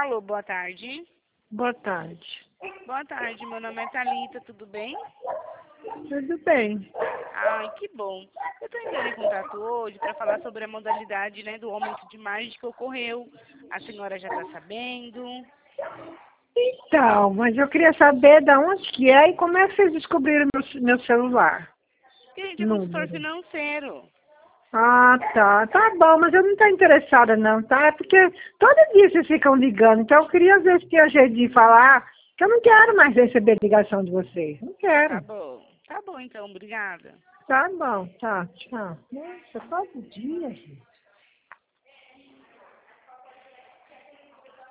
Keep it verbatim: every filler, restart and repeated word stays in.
Alô, boa tarde. Boa tarde. Boa tarde, meu nome é Thalita, tudo bem? Tudo bem. Ai, que bom. Eu estou entrando em contato hoje para falar sobre a modalidade, né, do aumento de margem que ocorreu. A senhora já está sabendo? Então, mas eu queria saber de onde que é e como é que vocês descobriram meu, meu celular. Porque a gente é consultor Número. financeiro. Ah, tá. Tá bom, mas eu não estou interessada não, tá? É porque todo dia vocês ficam ligando, então eu queria ver se tinha jeito de falar que eu não quero mais receber ligação de vocês. Não Tá quero. bom. Tá bom, então, obrigada. Tá bom, tá, tchau. Nossa, todo dia, gente.